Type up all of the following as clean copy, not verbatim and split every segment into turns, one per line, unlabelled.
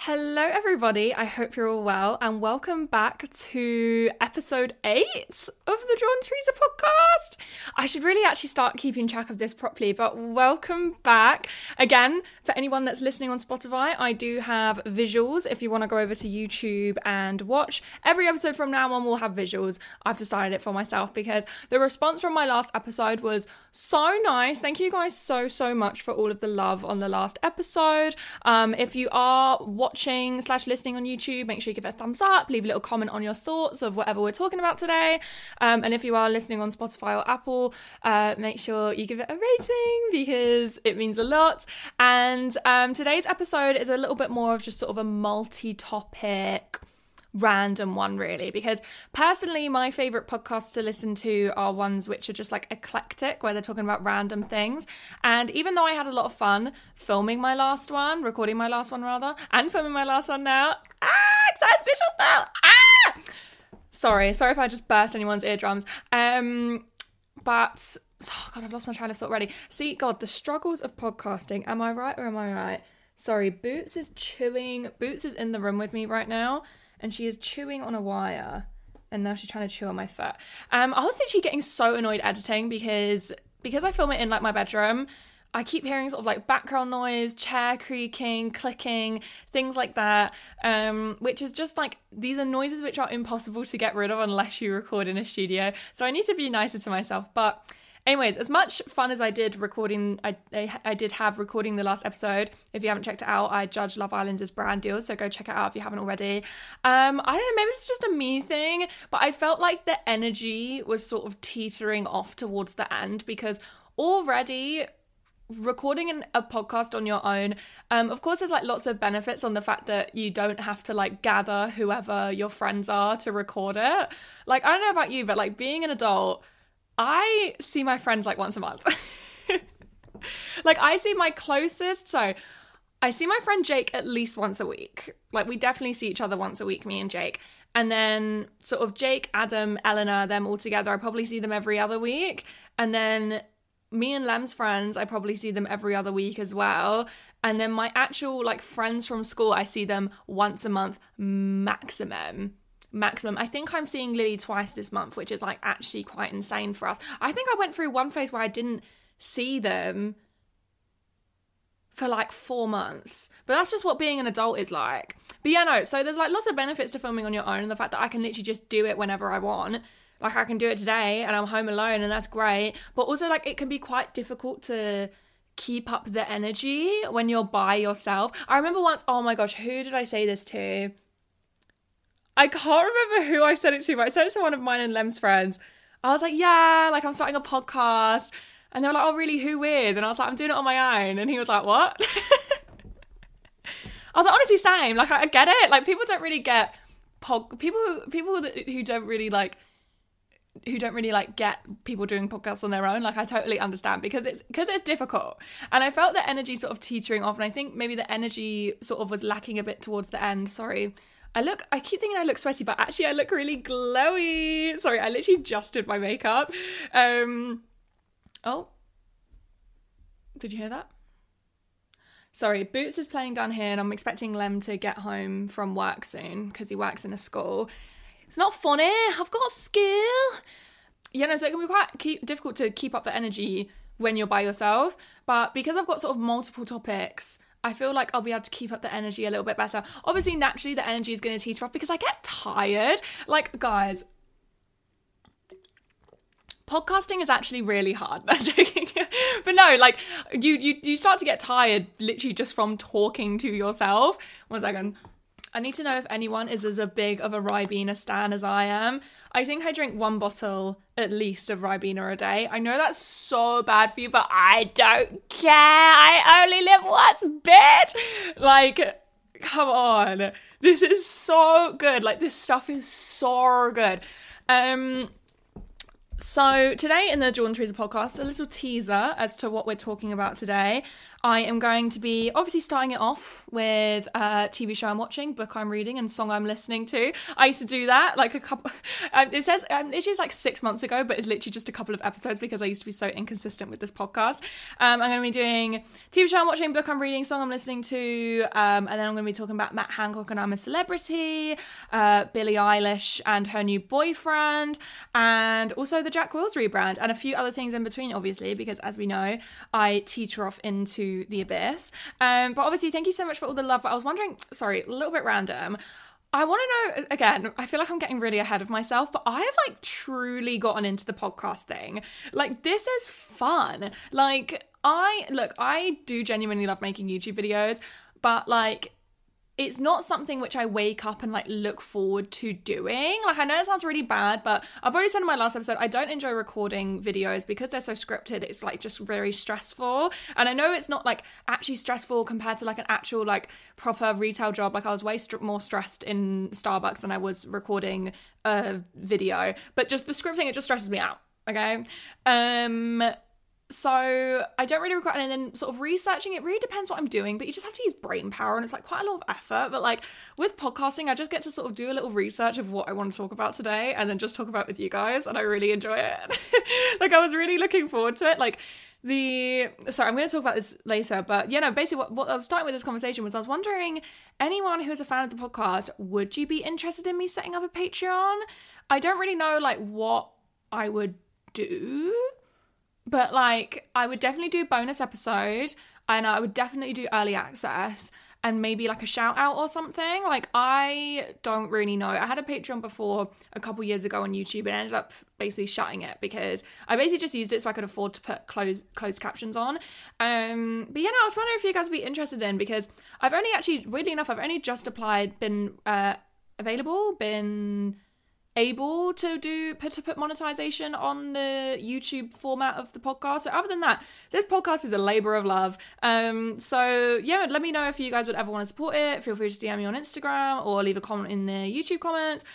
Hello, everybody. I hope you're all well, and welcome back to episode 8 of the Drawn Teresa podcast. I should really actually start keeping track of this properly, but welcome back. Again, for anyone that's listening on Spotify, I do have visuals if you want to go over to YouTube and watch. Every episode from now on will have visuals. I've decided it for myself because the response from my last episode was so nice. Thank you guys so much for all of the love on the last episode. If you are watching/listening on YouTube, make sure you give it a thumbs up, leave a little comment on your thoughts of whatever we're talking about today. And if you are listening on Spotify or Apple, make sure you give it a rating because it means a lot. And today's episode is a little bit more of just sort of a multi-topic random one, really, because personally my favorite podcasts to listen to are ones which are just like eclectic, where they're talking about random things. And even though I had a lot of fun recording my last one and filming my last one now, excited visuals now, sorry if I just burst anyone's eardrums, but oh god, I've lost my train of thought already. See, god, the struggles of podcasting. Am I right or am I right? Sorry, Boots is in the room with me right now, and she is chewing on a wire, and now she's trying to chew on my foot. I was literally getting so annoyed editing because I film it in like my bedroom. I keep hearing sort of like background noise, chair creaking, clicking, things like that, which is just like, these are noises which are impossible to get rid of unless you record in a studio. So I need to be nicer to myself. But anyways, as much fun as I did recording, I did have recording the last episode. If you haven't checked it out, I judge Love Island as brand deals, so go check it out if you haven't already. I don't know, maybe it's just a me thing, but I felt like the energy was sort of teetering off towards the end, because already recording a podcast on your own, of course there's like lots of benefits on the fact that you don't have to like gather whoever your friends are to record it. Like, I don't know about you, but like being an adult, I see my friends like once a month. Like, I see my closest, so I see my friend Jake at least once a week. Like, we definitely see each other once a week, me and Jake. And then sort of Jake, Adam, Eleanor, them all together, I probably see them every other week. And then me and Lem's friends, I probably see them every other week as well. And then my actual like friends from school, I see them once a month maximum. I think I'm seeing Lily twice this month, which is like actually quite insane for us. I think I went through one phase where I didn't see them for like 4 months, but that's just what being an adult is like. But yeah, no, so there's like lots of benefits to filming on your own, and the fact that I can literally just do it whenever I want. Like, I can do it today and I'm home alone, and that's great. But also, like, it can be quite difficult to keep up the energy when you're by yourself. I remember once, oh my gosh, who did I say this to? I can't remember who I said it to, but I said it to one of mine and Lem's friends. I was like, yeah, like, I'm starting a podcast. And they were like, oh, really? Who with? And I was like, I'm doing it on my own. And he was like, what? I was like, honestly, same. Like, I get it. Like, people don't really get people who don't really get people doing podcasts on their own. Like, I totally understand because it's difficult. And I felt the energy sort of teetering off, and I think maybe the energy sort of was lacking a bit towards the end. Sorry. I keep thinking I look sweaty, but actually I look really glowy. Sorry, I literally just did my makeup. Oh, did you hear that? Sorry, Boots is playing down here, and I'm expecting Lem to get home from work soon because he works in a school. It's not funny. I've got skill. You know, so it can be quite difficult to keep up the energy when you're by yourself. But because I've got sort of multiple topics, I feel like I'll be able to keep up the energy a little bit better. Obviously, naturally, the energy is going to teeter off because I get tired. Like, guys, podcasting is actually really hard. But no, like, you start to get tired literally just from talking to yourself. 1 second. I need to know if anyone is as big of a Ribena stan as I am. I think I drink 1 bottle at least of Ribena a day. I know that's so bad for you, but I don't care. I only live once, bitch. Like, come on. This is so good. Like, this stuff is so good. So today in the Drawn Teresa podcast, a little teaser as to what we're talking about today. I am going to be obviously starting it off with a TV show I'm watching, book I'm reading, and song I'm listening to. I used to do that like a couple, it says it's like 6 months ago, but it's literally just a couple of episodes because I used to be so inconsistent with this podcast. I'm going to be doing TV show I'm watching, book I'm reading, song I'm listening to, and then I'm going to be talking about Matt Hancock and I'm a Celebrity, Billie Eilish and her new boyfriend, and also the Jack Wills rebrand, and a few other things in between, obviously, because as we know, I teeter off into the abyss. But obviously, thank you so much for all the love. But I was wondering, sorry, a little bit random. I want to know, again, I feel like I'm getting really ahead of myself, but I have like truly gotten into the podcast thing. Like, this is fun. Like, I do genuinely love making YouTube videos, but like, it's not something which I wake up and like look forward to doing. Like, I know it sounds really bad, but I've already said in my last episode, I don't enjoy recording videos because they're so scripted. It's like just very stressful. And I know it's not like actually stressful compared to like an actual like proper retail job. Like, I was way more stressed in Starbucks than I was recording a video, but just the script thing, it just stresses me out. Okay. So I don't really record, and then sort of researching, it really depends what I'm doing, but you just have to use brain power, and it's like quite a lot of effort. But like with podcasting, I just get to sort of do a little research of what I want to talk about today and then just talk about it with you guys, and I really enjoy it. Like, I was really looking forward to it. Like, sorry, I'm going to talk about this later, but basically what I was starting with this conversation was I was wondering, anyone who's a fan of the podcast, would you be interested in me setting up a Patreon? I don't really know like what I would do, but like, I would definitely do a bonus episode, and I would definitely do early access, and maybe like a shout out or something. Like, I don't really know. I had a Patreon before a couple years ago on YouTube, and ended up basically shutting it because I basically just used it so I could afford to put closed captions on. But I was wondering if you guys would be interested in, because I've only actually, weirdly enough, I've only just applied, been able to put monetization on the YouTube format of the podcast. So other than that, this podcast is a labor of love. So yeah, let me know if you guys would ever want to support it. Feel free to DM me on Instagram or leave a comment in the YouTube comments.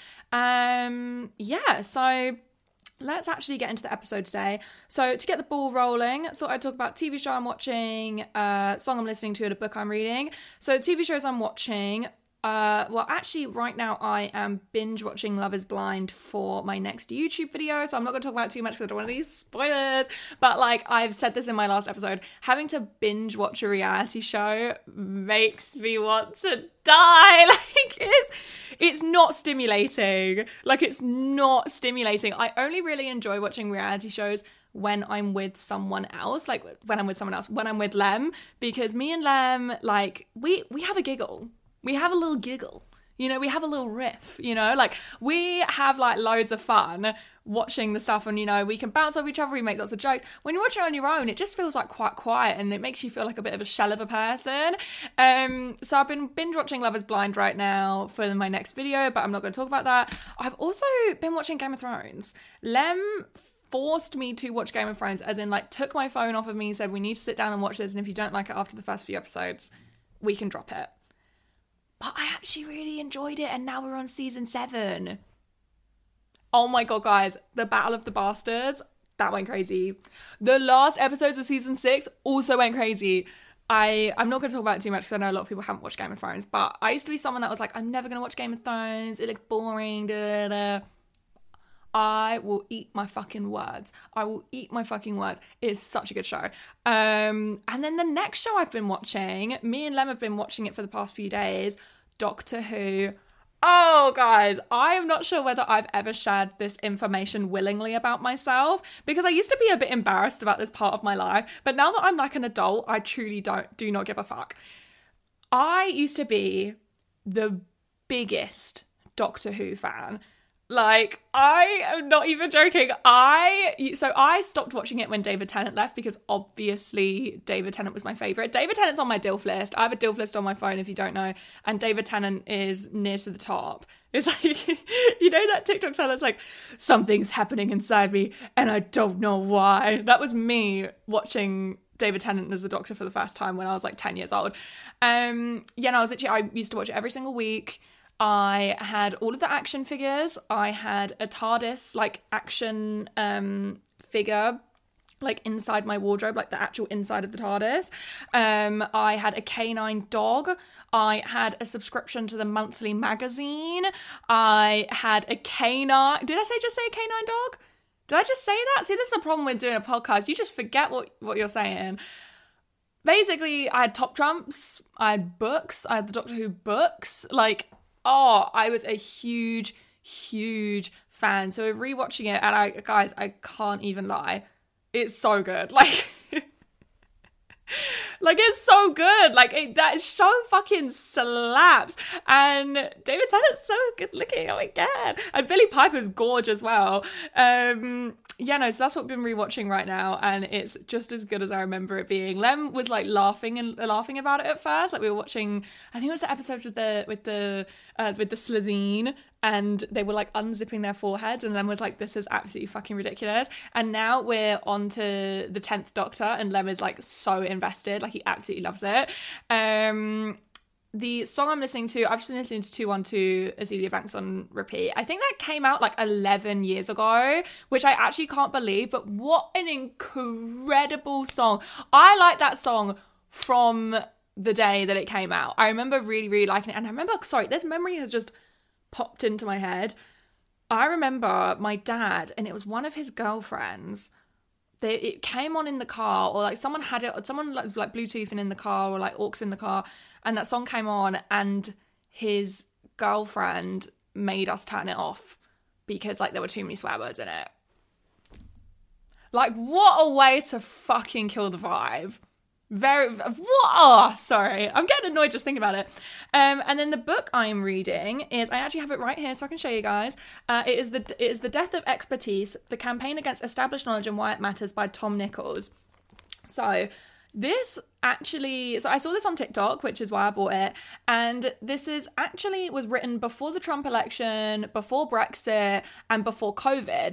So let's actually get into the episode today. So to get the ball rolling, I thought I'd talk about TV show I'm watching, song I'm listening to, and a book I'm reading. So TV shows I'm watching, actually right now I am binge watching Love is Blind for my next YouTube video, so I'm not going to talk about it too much because I don't want any spoilers, but like I've said this in my last episode, having to binge watch a reality show makes me want to die. Like, it's not stimulating. Like, it's not stimulating. I only really enjoy watching reality shows when I'm with someone else, when I'm with Lem, because me and Lem, like, we have a giggle. We have a little giggle, we have a little riff, like, we have like loads of fun watching the stuff, and we can bounce off each other, we make lots of jokes. When you watch it on your own, it just feels like quite quiet, and it makes you feel like a bit of a shell of a person. So I've been binge watching Love is Blind right now for my next video, but I'm not going to talk about that. I've also been watching Game of Thrones. Lem forced me to watch Game of Thrones, as in like took my phone off of me, said we need to sit down and watch this, and if you don't like it after the first few episodes, we can drop it. But I actually really enjoyed it, and now we're on season 7. Oh my god, guys, the Battle of the Bastards, that went crazy. The last episodes of season 6 also went crazy. I'm not going to talk about it too much because I know a lot of people haven't watched Game of Thrones, but I used to be someone that was like, I'm never going to watch Game of Thrones, it looks boring, da da da. I will eat my fucking words. It's such a good show. And then the next show I've been watching, me and Lem have been watching it for the past few days, Doctor Who. Oh, guys, I am not sure whether I've ever shared this information willingly about myself, because I used to be a bit embarrassed about this part of my life, but now that I'm like an adult, I truly do not give a fuck. I used to be the biggest Doctor Who fan. Like, I am not even joking. I stopped watching it when David Tennant left, because obviously David Tennant was my favourite. David Tennant's on my DILF list. I have a DILF list on my phone, if you don't know, and David Tennant is near to the top. It's like, that TikTok song that's like, something's happening inside me and I don't know why. That was me watching David Tennant as the Doctor for the first time when I was like 10 years old. I used to watch it every single week. I had all of the action figures. I had a TARDIS, like, action figure. like inside my wardrobe, like the actual inside of the TARDIS. I had a canine dog. I had a subscription to the monthly magazine. I had a canine. Did I just say a canine dog? Did I just say that? See, this is the problem with doing a podcast. You just forget what you're saying. Basically, I had Top Trumps. I had books. I had the Doctor Who books. Like, I was a huge, huge fan. So we're rewatching it, and I can't even lie. It's so good. Like, it's so good. Like, that show fucking slaps. And David Tennant's so good looking. Oh my God. And Billie Piper's gorge as well. So that's what we've been rewatching right now. And it's just as good as I remember it being. Lem was like laughing about it at first. Like, we were watching, I think it was the episode with the Slitheen, and they were like unzipping their foreheads, and Lem was like, this is absolutely fucking ridiculous. And now we're on to the 10th Doctor, and Lem is like so invested. Like, he absolutely loves it. The song I'm listening to, I've just been listening to 212 Azealia Banks on repeat. I think that came out like 11 years ago, which I actually can't believe, but what an incredible song. I like that song from the day that it came out. I remember really, really liking it. And I remember, this memory has just popped into my head. I remember my dad, and it was one of his girlfriends. It came on in the car, or like someone had it, someone was like Bluetoothing in the car, or like aux in the car, and that song came on, and his girlfriend made us turn it off because like there were too many swear words in it. Like, what a way to fucking kill the vibe. Sorry, I'm getting annoyed just thinking about it. And then the book I'm reading is, I actually have it right here so I can show you guys. It is The Death of Expertise: The Campaign Against Established Knowledge and Why It Matters by Tom Nichols. So I saw this on TikTok, which is why I bought it. And this was written before the Trump election, before Brexit, and before COVID.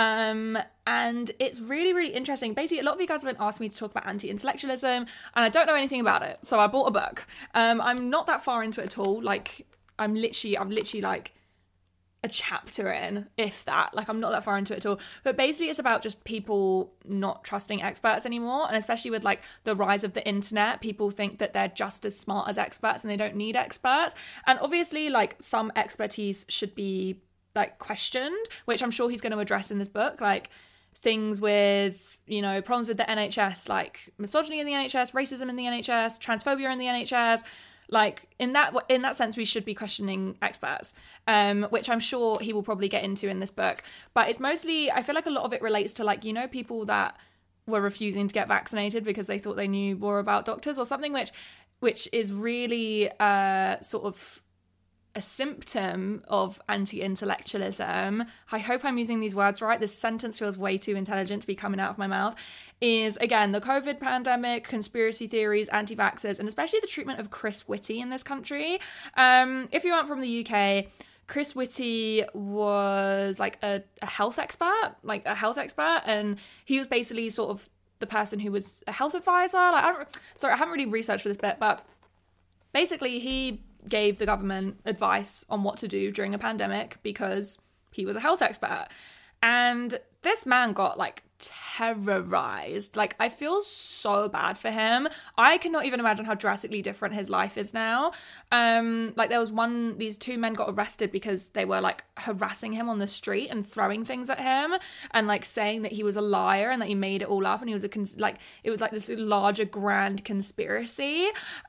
And it's really, really interesting. Basically, a lot of you guys have been asking me to talk about anti-intellectualism, and I don't know anything about it. So I bought a book. I'm not that far into it at all. Like, I'm literally like a chapter in, if that. Like, I'm not that far into it at all. But basically, it's about just people not trusting experts anymore. And especially with like the rise of the internet, people think that they're just as smart as experts and they don't need experts. And obviously, like, some expertise should be like questioned, which I'm sure he's going to address in this book. Like, things with, problems with the NHS, like misogyny in the NHS, racism in the NHS, transphobia in the NHS. Like, in that sense, we should be questioning experts, which I'm sure he will probably get into in this book. But it's mostly, I feel like a lot of it relates to, like, people that were refusing to get vaccinated because they thought they knew more about doctors or something, which is really sort of a symptom of anti-intellectualism. I hope I'm using these words right. This sentence feels way too intelligent to be coming out of my mouth. Is, again, the COVID pandemic, conspiracy theories, anti-vaxxers, and especially the treatment of Chris Whitty in this country. If you aren't from the UK, Chris Whitty was like a health expert, and he was basically sort of the person who was a health advisor. Like, I haven't really researched for this bit, but basically he gave the government advice on what to do during a pandemic because he was a health expert. And this man got like terrorized. Like, I feel so bad for him. I cannot even imagine how drastically different his life is now. Like, there was these two men got arrested because they were like harassing him on the street and throwing things at him and like saying that he was a liar and that he made it all up and he was it was like this larger grand conspiracy.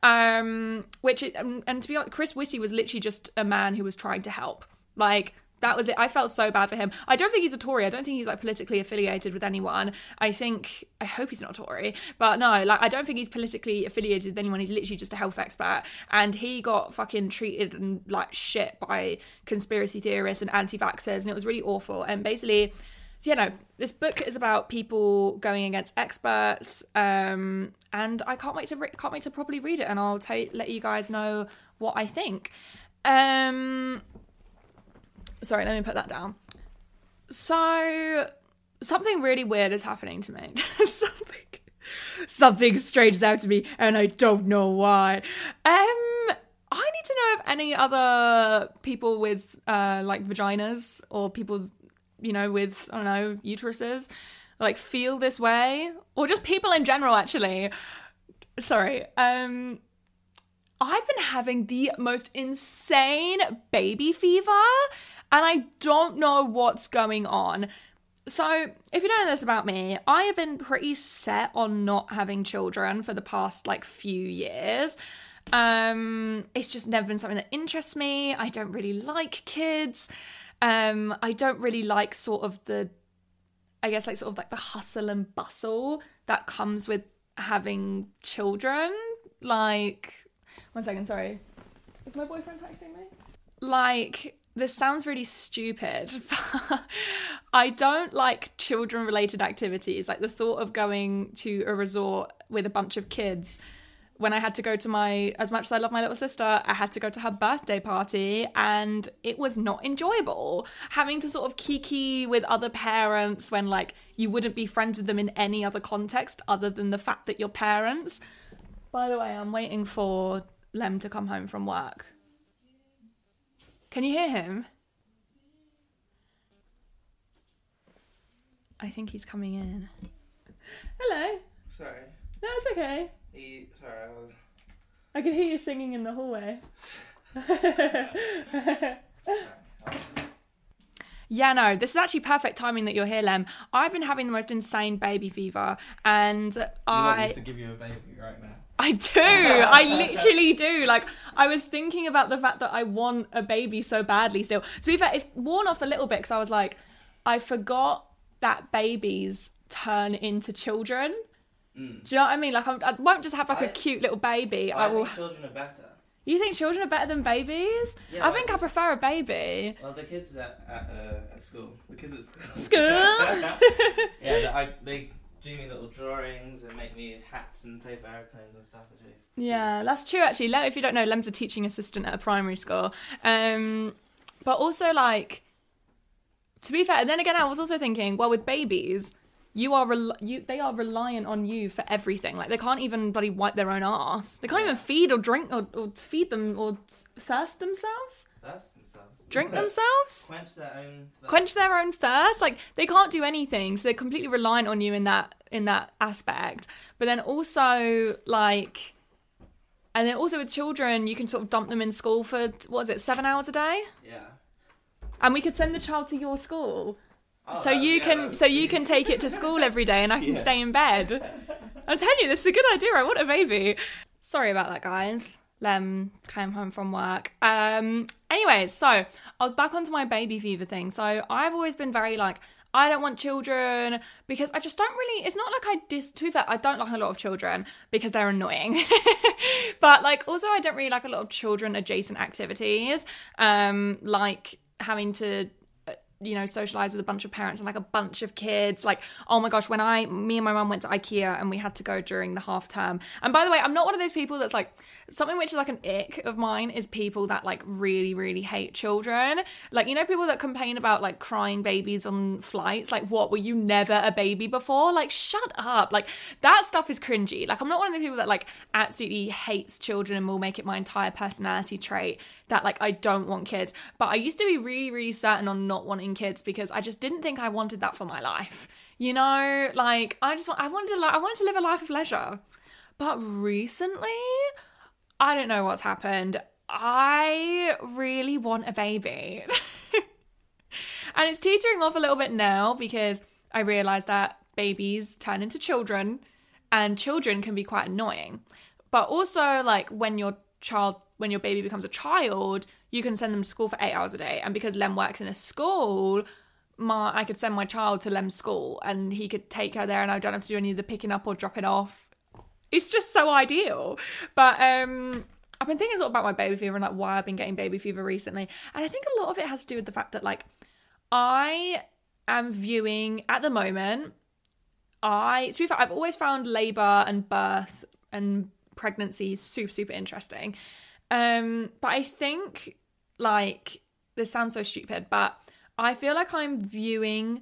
And to be honest, Chris Whitty was literally just a man who was trying to help. Like, that was it. I felt so bad for him. I don't think he's a Tory. I don't think he's like politically affiliated with anyone. I hope he's not a Tory. But no, like, I don't think he's politically affiliated with anyone. He's literally just a health expert. And he got fucking treated and like shit by conspiracy theorists and anti-vaxxers. And it was really awful. And basically, this book is about people going against experts. And I can't wait to properly read it. And I'll let you guys know what I think. Sorry, let me put that down. So, something really weird is happening to me. Something strange is happening to me, and I don't know why. I need to know if any other people with, like, vaginas, or people, with, I don't know, uteruses, like feel this way, or just people in general actually. Sorry. I've been having the most insane baby fever, and I don't know what's going on. So, if you don't know this about me, I have been pretty set on not having children for the past, like, few years. It's just never been something that interests me. I don't really like kids. I don't really like sort of the hustle and bustle that comes with having children. Like, one second, sorry. Is my boyfriend texting me? Like, this sounds really stupid, but I don't like children-related activities. Like the thought of going to a resort with a bunch of kids. When I had to go to as much as I love my little sister, I had to go to her birthday party, and it was not enjoyable. Having to sort of kiki with other parents when, like, you wouldn't be friends with them in any other context other than the fact that you're parents. By the way, I'm waiting for Lem to come home from work. Can you hear him? I think he's coming in. Hello.
Sorry.
No, it's okay. I could hear you singing in the hallway. Yeah, no, this is actually perfect timing that you're here, Lem. I've been having the most insane baby fever, and
You want me to give you a baby right now?
I do. I literally do. Like, I was thinking about the fact that I want a baby so badly still. To be fair, it's worn off a little bit because I was like, I forgot that babies turn into children. Do you know what I mean? Like, I won't just have like a cute little baby.
I think children are better.
You think children are better than babies? Yeah, I think I prefer a baby.
Well, the kids at school. The kids at school.
School?
Yeah, they do me little drawings and make me hats and paper airplanes and stuff.
Yeah, that's true actually. If you don't know, Lem's a teaching assistant at a primary school. But also, like, to be fair, and then again, I was also thinking, well, with babies, they are reliant on you for everything. Like, they can't even bloody wipe their own arse. They can't even feed or drink or feed them or thirst themselves. Drink themselves? Quench their own thirst. Like, they can't do anything, so they're completely reliant on you in that aspect. But then also, like, and then also with children, you can sort of dump them in school for 7 hours a day?
Yeah.
And we could send the child to your school. So you can take it to school every day, and I can stay in bed. I'm telling you, this is a good idea. I want a baby. Sorry about that, guys. Lem came home from work. Anyway, so I was back onto my baby fever thing. So I've always been very like, I don't want children because I just don't really, it's not like to be fair, I don't like a lot of children because they're annoying. But like, also I don't really like a lot of children adjacent activities. Like having to, socialize with a bunch of parents and like a bunch of kids. Like, oh my gosh, when me and my mum went to IKEA and we had to go during the half term. And by the way, I'm not one of those people that's like, something which is like an ick of mine is people that like really, really hate children. Like, people that complain about like crying babies on flights. Like, what, were you never a baby before? Like, shut up. Like, that stuff is cringy. Like, I'm not one of the people that like absolutely hates children and will make it my entire personality trait that like I don't want kids. But I used to be really, really certain on not wanting kids because I just didn't think I wanted that for my life. Like I wanted to live a life of leisure. But recently, I don't know what's happened. I really want a baby. And it's teetering off a little bit now because I realised that babies turn into children and children can be quite annoying. But also, like, when your baby becomes a child, you can send them to school for 8 hours a day. And because Lem works in a school, I could send my child to Lem's school and he could take her there and I don't have to do any of the picking up or dropping off. It's just so ideal. But I've been thinking sort of about my baby fever and like why I've been getting baby fever recently. And I think a lot of it has to do with the fact that like I am viewing at the moment, to be fair, I've always found labour and birth and pregnancy super, super interesting. But I think, like, this sounds so stupid, but I feel like I'm viewing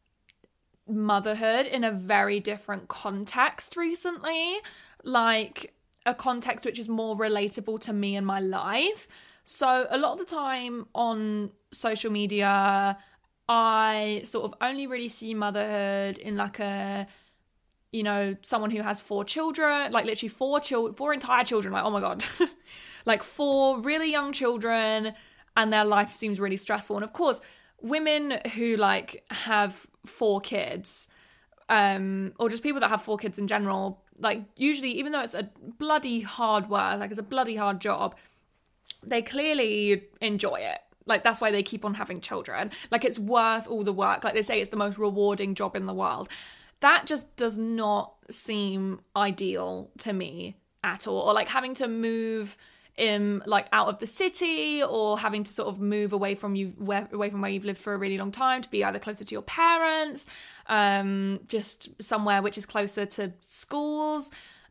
motherhood in a very different context recently. Like, a context which is more relatable to me and my life. So a lot of the time on social media I sort of only really see motherhood in like a, someone who has 4 children, like literally 4 entire children, like, oh my God, like 4 really young children, and their life seems really stressful. And of course, women who like have 4 kids, or just people that have 4 kids in general, like usually, even though it's a bloody hard work, like it's a bloody hard job, they clearly enjoy it. Like, that's why they keep on having children. Like, it's worth all the work. Like, they say it's the most rewarding job in the world. That just does not seem ideal to me at all. Or, like, having to move out of the city, or having to sort of move away from where you've lived for a really long time to be either closer to your parents, just somewhere which is closer to schools,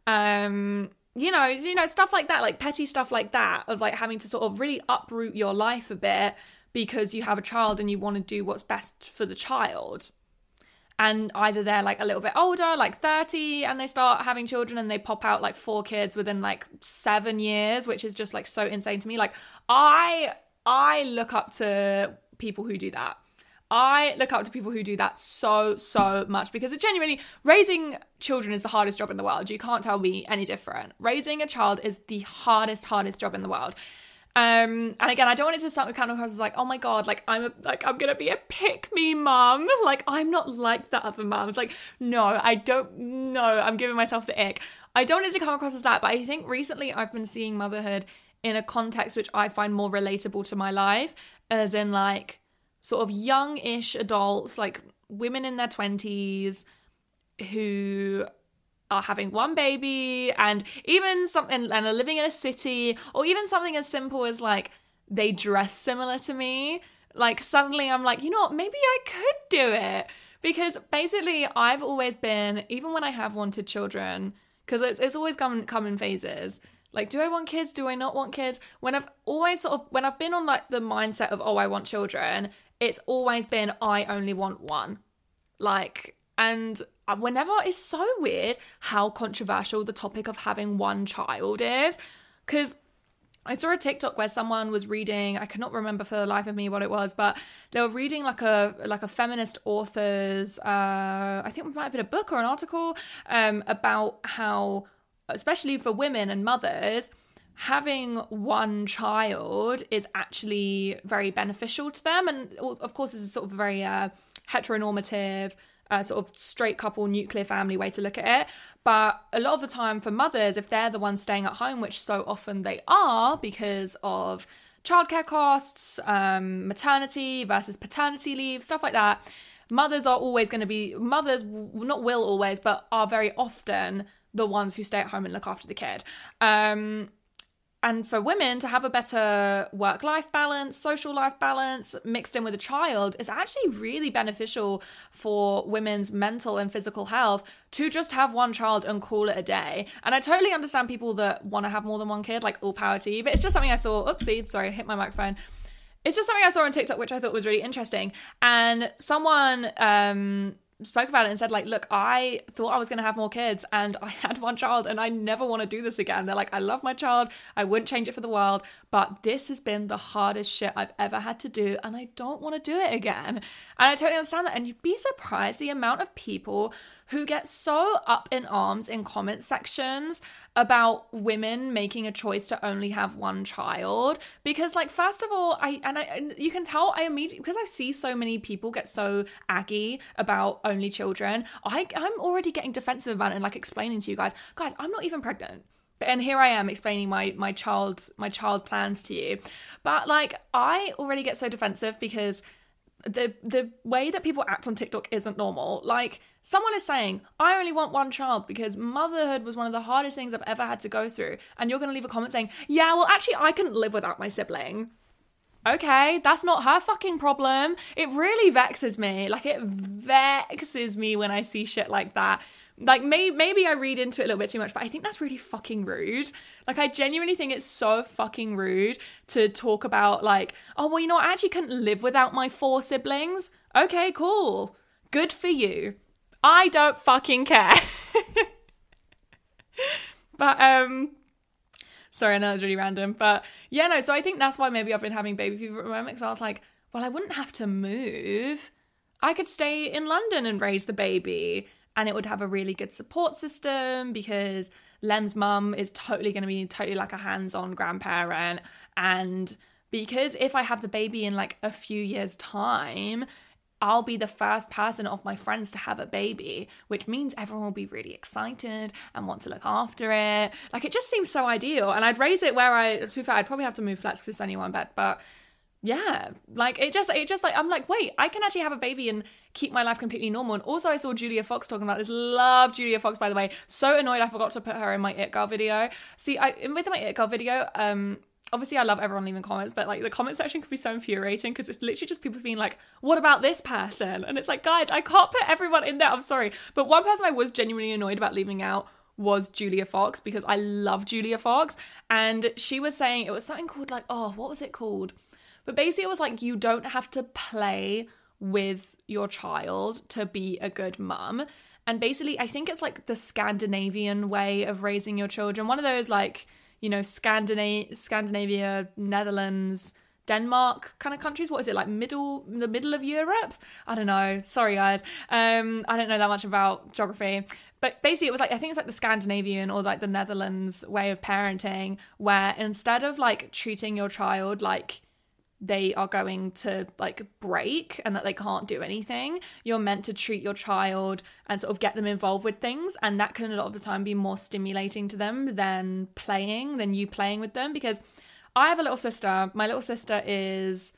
stuff like that, like petty stuff like that, of like having to sort of really uproot your life a bit because you have a child and you want to do what's best for the child. And either they're like a little bit older, like 30, and they start having children and they pop out like 4 kids within like 7 years, which is just like so insane to me. Like, I look up to people who do that. I look up to people who do that so much, because it genuinely, raising children is the hardest job in the world. You can't tell me any different. Raising a child is the hardest job in the world. And again, I don't want it to sound kind of across as like, oh my God, like I'm gonna be a pick-me mum. Like, I'm not like the other mums. Like, no, I'm giving myself the ick. I don't want it to come across as that, but I think recently I've been seeing motherhood in a context which I find more relatable to my life, as in like sort of young-ish adults, like women in their 20s who are having 1 baby, and even something, and are living in a city, or even something as simple as like they dress similar to me. Like, suddenly I'm like, you know what, maybe I could do it. Because basically I've always been, even when I have wanted children, because it's always come in phases. Like, do I want kids? Do I not want kids? When I've been on like the mindset of, oh, I want children, it's always been, I only want 1. Like, and whenever, it's so weird how controversial the topic of having 1 child is. Because I saw a TikTok where someone was reading, I cannot remember for the life of me what it was, but they were reading like a feminist author's, I think it might have been a book or an article, about how, especially for women and mothers, having 1 child is actually very beneficial to them. And of course, this is sort of a very heteronormative, sort of straight couple, nuclear family way to look at it. But a lot of the time for mothers, if they're the ones staying at home, which so often they are because of childcare costs, maternity versus paternity leave, stuff like that, mothers are very often the ones who stay at home and look after the kid. And for women to have a better work-life balance, social life balance mixed in with a child is actually really beneficial for women's mental and physical health, to just have 1 child and call it a day. And I totally understand people that want to have more than 1 kid, like, all power to you. But it's just something I saw. Oopsie, sorry, I hit my microphone. It's just something I saw on TikTok, which I thought was really interesting. And someone spoke about it and said, like, look, I thought I was going to have more kids and I had 1 child and I never want to do this again. They're like, I love my child, I wouldn't change it for the world, but this has been the hardest shit I've ever had to do and I don't want to do it again. And I totally understand that. And you'd be surprised the amount of people who get so up in arms in comment sections about women making a choice to only have 1 child. Because, like, first of all, you can tell I immediately, because I see so many people get so aggy about only children, I'm already getting defensive about it and like explaining to you guys, I'm not even pregnant. And here I am explaining my child plans to you. But like, I already get so defensive because the way that people act on TikTok isn't normal. Like, someone is saying, I only want 1 child because motherhood was one of the hardest things I've ever had to go through. And you're going to leave a comment saying, yeah, well, actually, I couldn't live without my sibling. Okay, that's not her fucking problem. It really vexes me. Like, it vexes me when I see shit like that. Like, maybe I read into it a little bit too much, but I think that's really fucking rude. Like, I genuinely think it's so fucking rude to talk about, like, oh, well, you know, I actually couldn't live without my 4 siblings. Okay, cool. Good for you. I don't fucking care. But, sorry, I know it's really random, but yeah, no, so I think that's why maybe I've been having baby fever at the moment, because I was like, well, I wouldn't have to move. I could stay in London and raise the baby, and it would have a really good support system because Lem's mum is totally going to be totally like a hands-on grandparent. And because if I have the baby in like a few years' time, I'll be the first person of my friends to have a baby, which means everyone will be really excited and want to look after it. Like, it just seems so ideal. And I'd raise it where to be fair, I'd probably have to move flats because it's only one bed, but yeah, like it just like, I'm like, wait, I can actually have a baby and keep my life completely normal. And also I saw Julia Fox talking about this. Love Julia Fox, by the way. So annoyed I forgot to put her in my It Girl video. See, with my It Girl video, obviously I love everyone leaving comments, but like the comment section can be so infuriating because it's literally just people being like, what about this person? And it's like, guys, I can't put everyone in there. I'm sorry. But one person I was genuinely annoyed about leaving out was Julia Fox, because I love Julia Fox. And she was saying, it was something called like, oh, what was it called? But basically it was like, you don't have to play with your child to be a good mum. And basically I think it's like the Scandinavian way of raising your children. One of those like, you know, Scandinavia, Netherlands, Denmark kind of countries. What is it, like the middle of Europe? I don't know. Sorry, guys. I don't know that much about geography. But basically it was like, I think it's like the Scandinavian or like the Netherlands way of parenting, where instead of like treating your child like they are going to like break and that they can't do anything, you're meant to treat your child and sort of get them involved with things, and that can a lot of the time be more stimulating to them than you playing with them. Because I have a little sister. My little sister is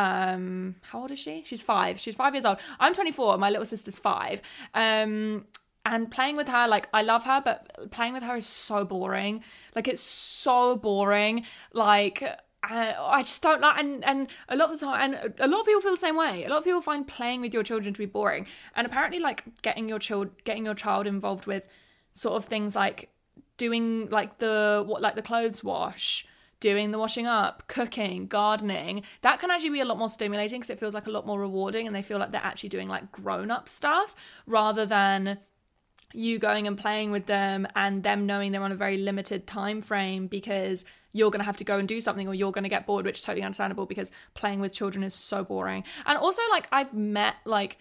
how old is she? She's 5 years old. I'm 24. My little sister's 5. And playing with her, like, I love her, but playing with her is so boring. Like, it's so boring. Like, I just don't like, and a lot of the time, and a lot of people feel the same way. A lot of people find playing with your children to be boring, and apparently like getting your child involved with sort of things like doing like the clothes wash, doing the washing up, cooking, gardening, that can actually be a lot more stimulating because it feels like a lot more rewarding, and they feel like they're actually doing like grown-up stuff rather than you going and playing with them and them knowing they're on a very limited time frame because you're going to have to go and do something or you're going to get bored, which is totally understandable because playing with children is so boring. And also, like, I've met, like,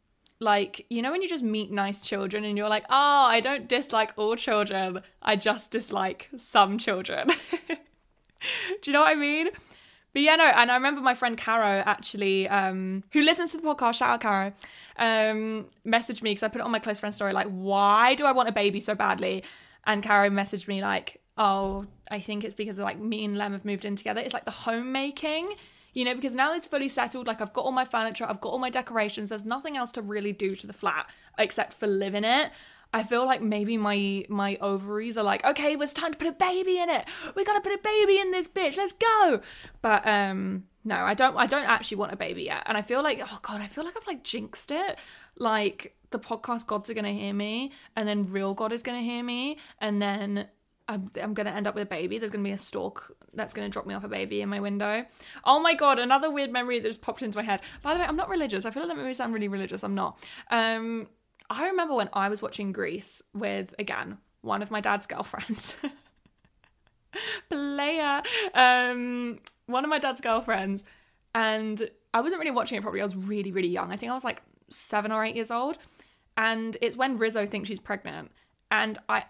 you know, when you just meet nice children and you're like, oh, I don't dislike all children, I just dislike some children. Do you know what I mean? But yeah, no, and I remember my friend Caro actually, who listens to the podcast, shout out Caro, messaged me because I put it on my close friend story, like, why do I want a baby so badly? And Caro messaged me like, oh, I think it's because of like me and Lem have moved in together. It's like the homemaking, you know, because now it's fully settled. Like, I've got all my furniture, I've got all my decorations. There's nothing else to really do to the flat except for live in it. I feel like maybe my ovaries are like, okay, it's time to put a baby in it. We gotta put a baby in this bitch. Let's go. But no, I don't actually want a baby yet. And I feel like, oh God, I feel like I've like jinxed it. Like, the podcast gods are gonna hear me, and then real God is gonna hear me, and then I'm going to end up with a baby. There's going to be a stork that's going to drop me off a baby in my window. Oh my God, another weird memory that just popped into my head. By the way, I'm not religious. I feel like that made me sound really religious. I'm not. I remember when I was watching Grease with, again, one of my dad's girlfriends. Player. One of my dad's girlfriends. And I wasn't really watching it properly. I was really, really young. I think I was like 7 or 8 years old. And it's when Rizzo thinks she's pregnant. And I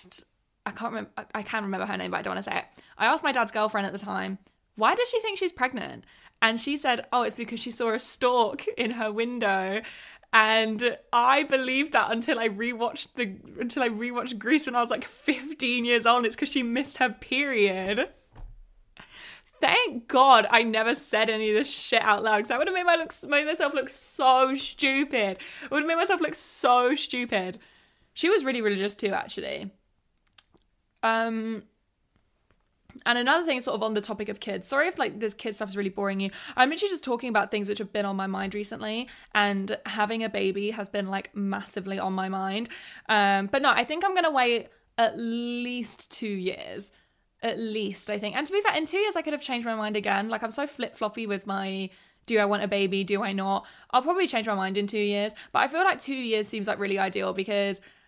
can remember her name, but I don't want to say it. I asked my dad's girlfriend at the time, why does she think she's pregnant? And she said, oh, it's because she saw a stork in her window. And I believed that until I rewatched Grease when I was like 15 years old. It's because she missed her period. Thank God I never said any of this shit out loud, because I would have made myself look so stupid. I would have made myself look so stupid. She was really religious too, actually. And another thing sort of on the topic of kids, sorry if like this kid stuff is really boring you. I'm literally just talking about things which have been on my mind recently, and having a baby has been like massively on my mind. But no, I think I'm going to wait at least 2 years. At least, I think. And to be fair, in 2 years I could have changed my mind again. Like, I'm so flip-floppy with my, do I want a baby, do I not? I'll probably change my mind in 2 years. But I feel like 2 years seems like really ideal because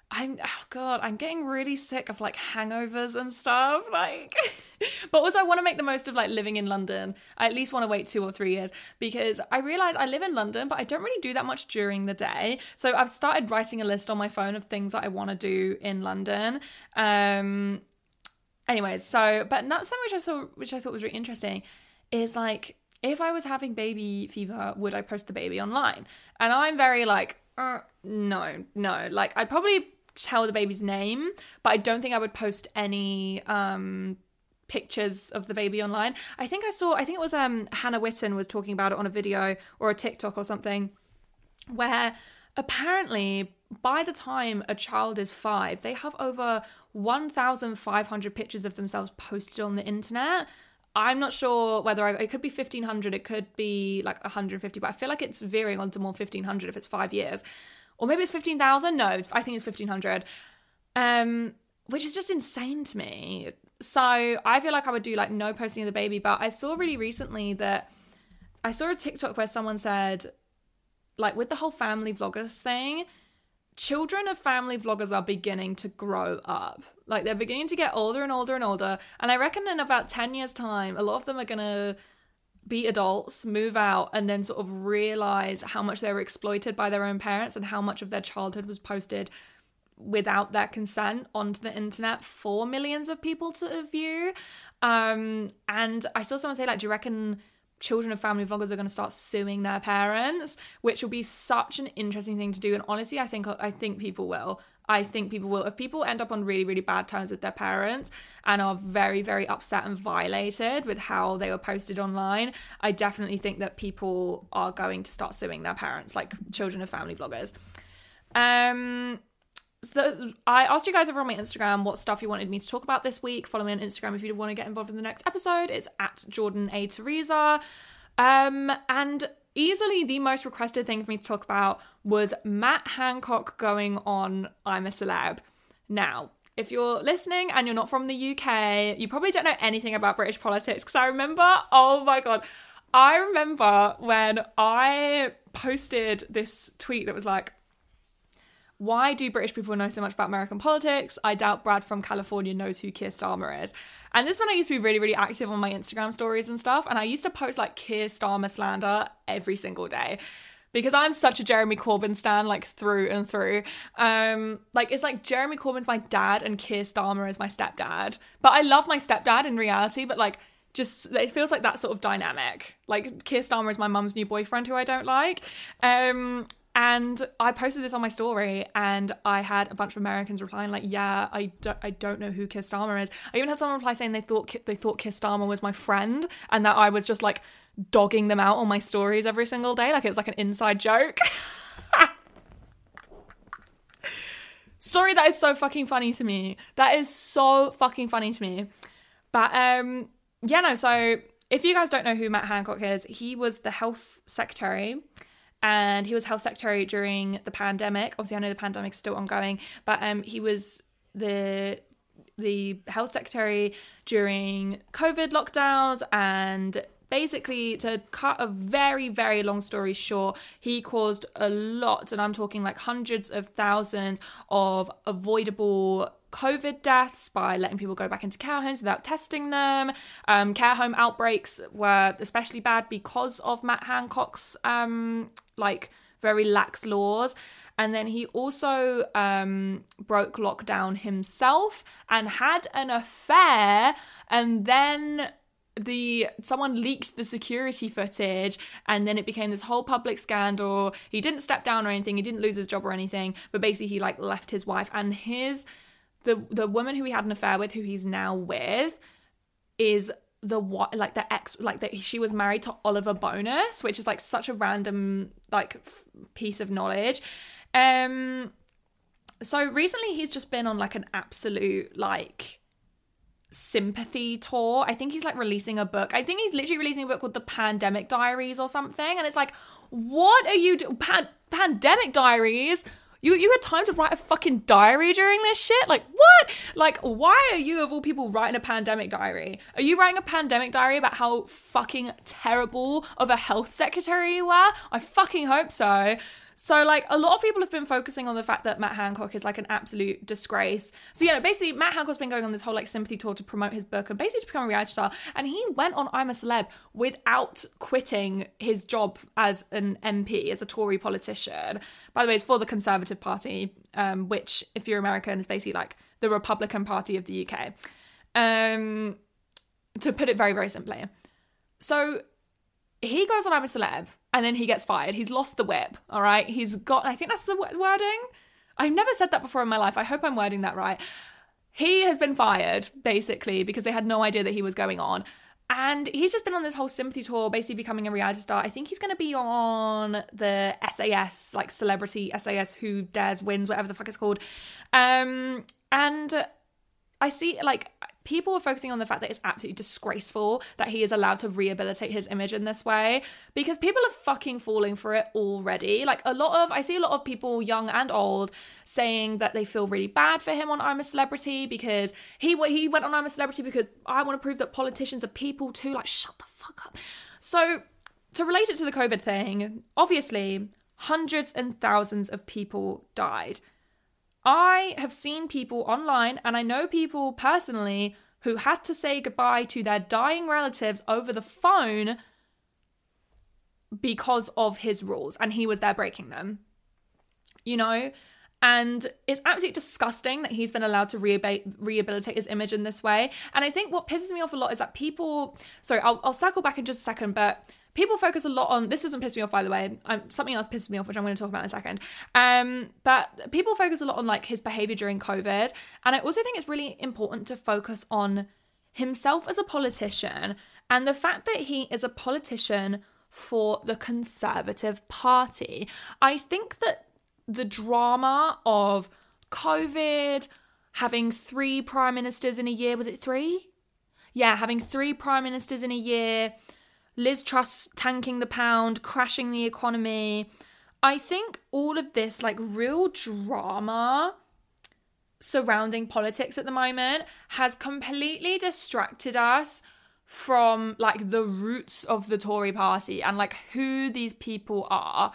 I'm getting really sick of like hangovers and stuff. Like, but also I want to make the most of like living in London. I at least want to wait 2 or 3 years because I realize I live in London, but I don't really do that much during the day. So I've started writing a list on my phone of things that I want to do in London. Anyways, so, but not so much which I thought was really interesting is like, if I was having baby fever, would I post the baby online? And I'm very like, no. Like, I'd probably tell the baby's name, but I don't think I would post any pictures of the baby online. I think it was Hannah Witten was talking about it on a video or a TikTok or something, where apparently by the time a child is 5, they have over 1,500 pictures of themselves posted on the internet. I'm not sure whether it could be 1,500, it could be like 150, but I feel like it's veering onto more 1,500 if it's 5 years. Or maybe it's 15,000. No, I think it's 1,500. Which is just insane to me. So I feel like I would do like no posting of the baby, but I saw really recently that I saw a TikTok where someone said, like, with the whole family vloggers thing, children of family vloggers are beginning to grow up. Like, they're beginning to get older and older and older. And I reckon in about 10 years' time, a lot of them are going to be adults, move out, and then sort of realize how much they were exploited by their own parents and how much of their childhood was posted without their consent onto the internet for millions of people to view. And I saw someone say, like, do you reckon children of family vloggers are going to start suing their parents? Which will be such an interesting thing to do. And honestly, I think people will. I think people will. If people end up on really, really bad terms with their parents and are very, very upset and violated with how they were posted online, I definitely think that people are going to start suing their parents, like children of family vloggers. So I asked you guys over on my Instagram what stuff you wanted me to talk about this week. Follow me on Instagram if you want to get involved in the next episode. It's at Jordan A. Teresa. And easily the most requested thing for me to talk about was Matt Hancock going on I'm a Celeb. Now, if you're listening and you're not from the UK, you probably don't know anything about British politics, because I remember when I posted this tweet that was like, why do British people know so much about American politics? I doubt Brad from California knows who Keir Starmer is. And this one I used to be really, really active on my Instagram stories and stuff. And I used to post like Keir Starmer slander every single day, because I'm such a Jeremy Corbyn stan, like through and through. Like, it's like Jeremy Corbyn's my dad and Keir Starmer is my stepdad. But I love my stepdad in reality, but like, just, it feels like that sort of dynamic. Like, Keir Starmer is my mum's new boyfriend who I don't like. And I posted this on my story and I had a bunch of Americans replying like, yeah, I don't know who Keir Starmer is. I even had someone reply saying they thought Keir Starmer was my friend and that I was just like dogging them out on my stories every single day. Like, it's like an inside joke. Sorry, that is so fucking funny to me. That is so fucking funny to me. But so if you guys don't know who Matt Hancock is, he was the health secretary. And he was health secretary during the pandemic. Obviously, I know the pandemic's still ongoing, but he was the health secretary during COVID lockdowns. And basically, to cut a very, very long story short, he caused a lot, and I'm talking like hundreds of thousands of avoidable COVID deaths by letting people go back into care homes without testing them. Care home outbreaks were especially bad because of Matt Hancock's very lax laws. And then he also broke lockdown himself and had an affair, and then someone leaked the security footage, and then it became this whole public scandal. He didn't step down or anything, he didn't lose his job or anything, but basically he like left his wife, and the woman who he had an affair with, who he's now with, is she was married to Oliver Bonas, which is like such a random like piece of knowledge. So recently he's just been on like an absolute like sympathy tour. I think he's like releasing a book. I think he's literally releasing a book called The Pandemic Diaries or something. And it's like, what are you doing? Pandemic Diaries? You had time to write a fucking diary during this shit? Like, what? Like, why are you, of all people, writing a pandemic diary? Are you writing a pandemic diary about how fucking terrible of a health secretary you were? I fucking hope so. So, like, a lot of people have been focusing on the fact that Matt Hancock is, like, an absolute disgrace. So, you know, basically, Matt Hancock's been going on this whole, like, sympathy tour to promote his book and basically to become a reality star. And he went on I'm a Celeb without quitting his job as an MP, as a Tory politician. By the way, it's for the Conservative Party, which, if you're American, is basically, like, the Republican Party of the UK. To put it very, very simply. So, he goes on I'm a Celeb, and then he gets fired. He's lost the whip, all right? He's got, I think that's the wording. I've never said that before in my life. I hope I'm wording that right. He has been fired, basically, because they had no idea that he was going on. And he's just been on this whole sympathy tour, basically becoming a reality star. I think he's going to be on the SAS, like Celebrity SAS Who Dares Wins, whatever the fuck it's called. And I see, like, people are focusing on the fact that it's absolutely disgraceful that he is allowed to rehabilitate his image in this way, because people are fucking falling for it already. Like, I see a lot of people, young and old, saying that they feel really bad for him on I'm a Celebrity because he went on I'm a Celebrity because I want to prove that politicians are people too. Like, shut the fuck up. So, to relate it to the COVID thing, obviously, hundreds and thousands of people died. I have seen people online, and I know people personally, who had to say goodbye to their dying relatives over the phone because of his rules, and he was there breaking them. You know? And it's absolutely disgusting that he's been allowed to rehabilitate his image in this way. And I think what pisses me off a lot is that people... Sorry, I'll circle back in just a second, but... People focus a lot on, this doesn't piss me off, by the way, something else pisses me off, which I'm going to talk about in a second, but people focus a lot on, like, his behaviour during COVID, and I also think it's really important to focus on himself as a politician, and the fact that he is a politician for the Conservative Party. I think that the drama of COVID, having 3 prime ministers in a year, was it 3? Yeah, having 3 prime ministers in a year... Liz Truss tanking the pound, crashing the economy. I think all of this, like, real drama surrounding politics at the moment has completely distracted us from, like, the roots of the Tory party and, like, who these people are.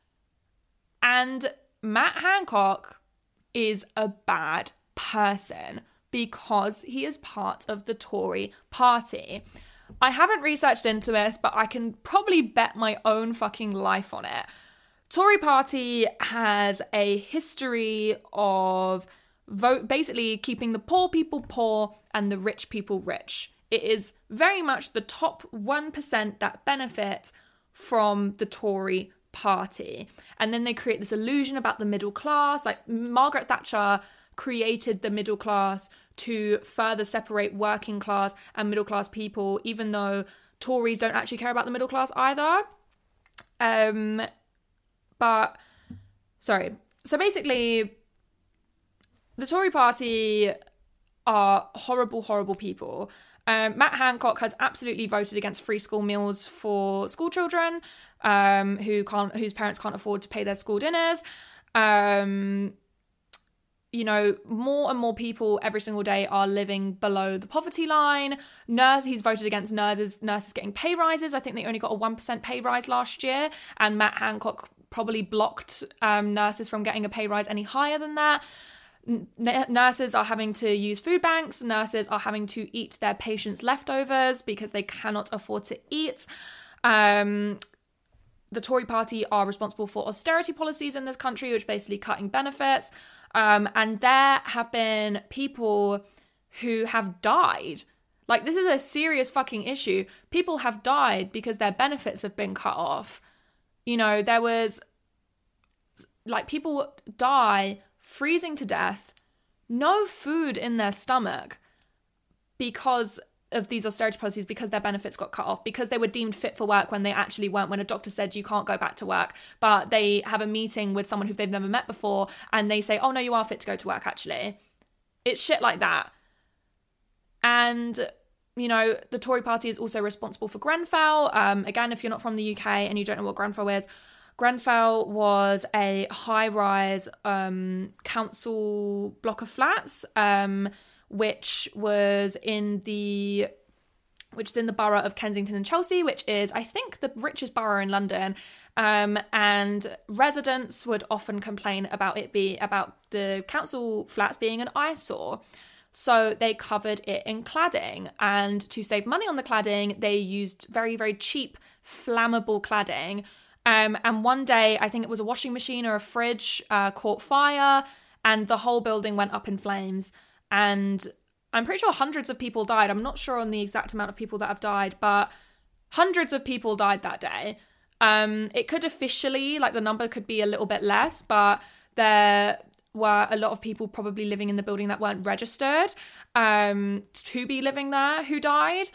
And Matt Hancock is a bad person because he is part of the Tory party. I haven't researched into this, but I can probably bet my own fucking life on it. Tory party has a history of basically keeping the poor people poor and the rich people rich. It is very much the top 1% that benefit from the Tory party. And then they create this illusion about the middle class. Like, Margaret Thatcher created the middle class to further separate working class and middle class people, even though Tories don't actually care about the middle class either. So basically, the Tory party are horrible, horrible people. Matt Hancock has absolutely voted against free school meals for school children, whose parents can't afford to pay their school dinners. You know, more and more people every single day are living below the poverty line. He's voted against nurses getting pay rises. I think they only got a 1% pay rise last year, and Matt Hancock probably blocked nurses from getting a pay rise any higher than that. Nurses are having to use food banks. Nurses are having to eat their patients' leftovers because they cannot afford to eat. The Tory party are responsible for austerity policies in this country, which basically cutting benefits. And there have been people who have died. Like, this is a serious fucking issue. People have died because their benefits have been cut off. You know, there was, like, people die freezing to death, no food in their stomach because of these austerity policies, because their benefits got cut off, because they were deemed fit for work when they actually weren't, when a doctor said you can't go back to work, but they have a meeting with someone who they've never met before and they say, oh no, you are fit to go to work actually. It's shit like that. And, you know, the Tory party is also responsible for Grenfell. Again, if you're not from the UK and you don't know what Grenfell is, Grenfell was a high-rise council block of flats, which was in the which is in the borough of Kensington and Chelsea, which is, I think, the richest borough in London. And residents would often complain about about the council flats being an eyesore. So they covered it in cladding, and to save money on the cladding, they used very, very cheap, flammable cladding. And one day, I think it was a washing machine or a fridge caught fire, and the whole building went up in flames. And I'm pretty sure hundreds of people died. I'm not sure on the exact amount of people that have died, but hundreds of people died that day. It could officially, like, the number could be a little bit less, but there were a lot of people probably living in the building that weren't registered to be living there who died.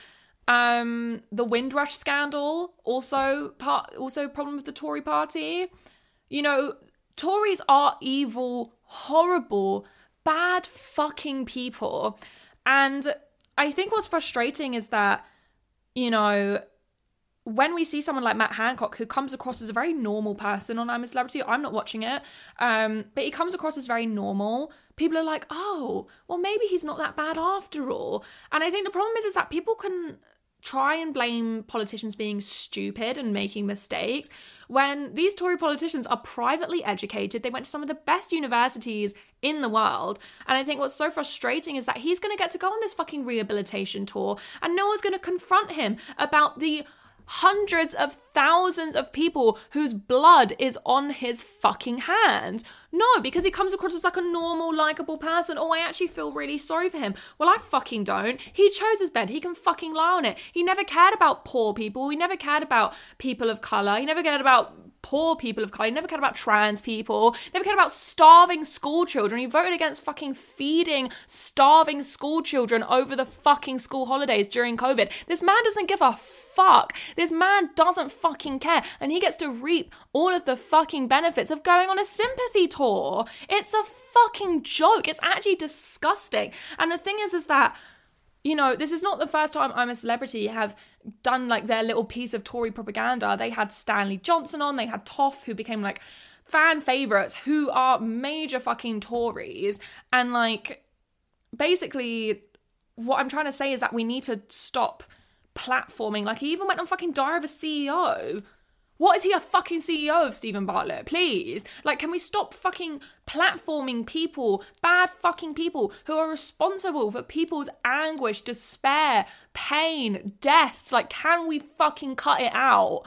The Windrush scandal, also problem with the Tory party. You know, Tories are evil, horrible, bad fucking people. And I think what's frustrating is that, you know, when we see someone like Matt Hancock, who comes across as a very normal person on I'm a Celebrity, I'm not watching it, but he comes across as very normal, people are like, oh, well, maybe he's not that bad after all. And I think the problem is that people can try and blame politicians being stupid and making mistakes when these Tory politicians are privately educated. They went to some of the best universities in the world. And I think what's so frustrating is that he's going to get to go on this fucking rehabilitation tour and no one's going to confront him about the hundreds of thousands of people whose blood is on his fucking hands. No, because he comes across as like a normal, likable person. Oh, I actually feel really sorry for him. Well, I fucking don't. He chose his bed. He can fucking lie on it. He never cared about poor people. He never cared about people of colour. He never cared about poor people of colour. He never cared about trans people. Never cared about starving school children. He voted against fucking feeding starving school children over the fucking school holidays during COVID. This man doesn't give a fuck. This man doesn't fucking care. And he gets to reap all of the fucking benefits of going on a sympathy tour. It's a fucking joke. It's actually disgusting. And the thing is that, you know, this is not the first time I'm a Celebrity have done like their little piece of Tory propaganda. They had Stanley Johnson on, they had Toff, who became like fan favourites, who are major fucking Tories. And like, basically, what I'm trying to say is that we need to stop platforming. Like, he even went on fucking Diary of a CEO. What is he a fucking CEO of, Stephen Bartlett? Please. Like, can we stop fucking platforming people, bad fucking people who are responsible for people's anguish, despair, pain, deaths? Like, can we fucking cut it out?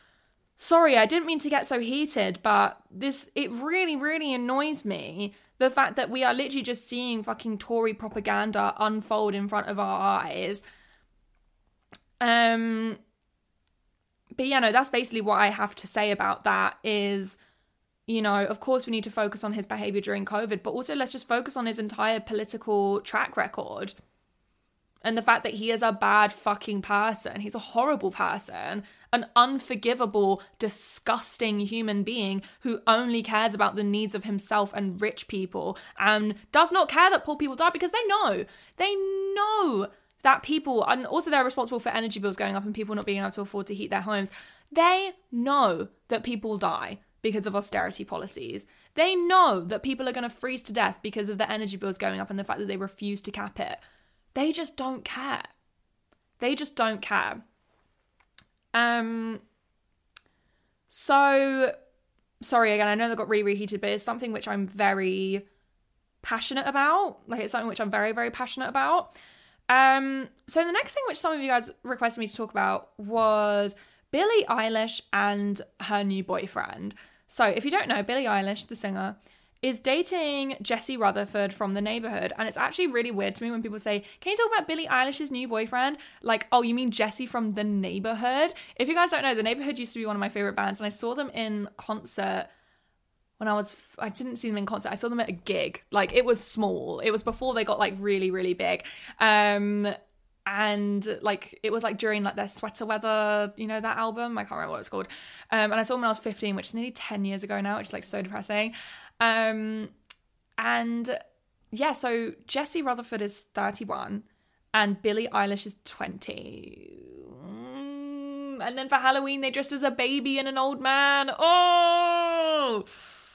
Sorry, I didn't mean to get so heated, but it really, really annoys me. The fact that we are literally just seeing fucking Tory propaganda unfold in front of our eyes. But yeah, no, that's basically what I have to say about that is, you know, of course we need to focus on his behaviour during COVID, but also let's just focus on his entire political track record. And the fact that he is a bad fucking person. He's a horrible person. An unforgivable, disgusting human being who only cares about the needs of himself and rich people and does not care that poor people die because they know that people, and also they're responsible for energy bills going up and people not being able to afford to heat their homes. They know that people die because of austerity policies. They know that people are going to freeze to death because of the energy bills going up and the fact that they refuse to cap it. They just don't care. They just don't care. So, sorry again, I know that got really reheated, but it's something which I'm very passionate about. Like, it's something which I'm very, very passionate about. So the next thing which some of you guys requested me to talk about was Billie Eilish and her new boyfriend. So if you don't know, Billie Eilish, the singer, is dating Jesse Rutherford from The Neighbourhood. And it's actually really weird to me when people say, can you talk about Billie Eilish's new boyfriend? Like, oh, you mean Jesse from The Neighbourhood? If you guys don't know, The Neighbourhood used to be one of my favourite bands, and I saw them in concert when I didn't see them in concert. I saw them at a gig. Like, it was small. It was before they got like really, really big. And like, it was like during like their Sweater Weather, you know, that album. I can't remember what it's called. And I saw them when I was 15, which is nearly 10 years ago now, which is like so depressing. And yeah, so Jesse Rutherford is 31 and Billie Eilish is 20. And then for Halloween, they dressed as a baby and an old man. Oh,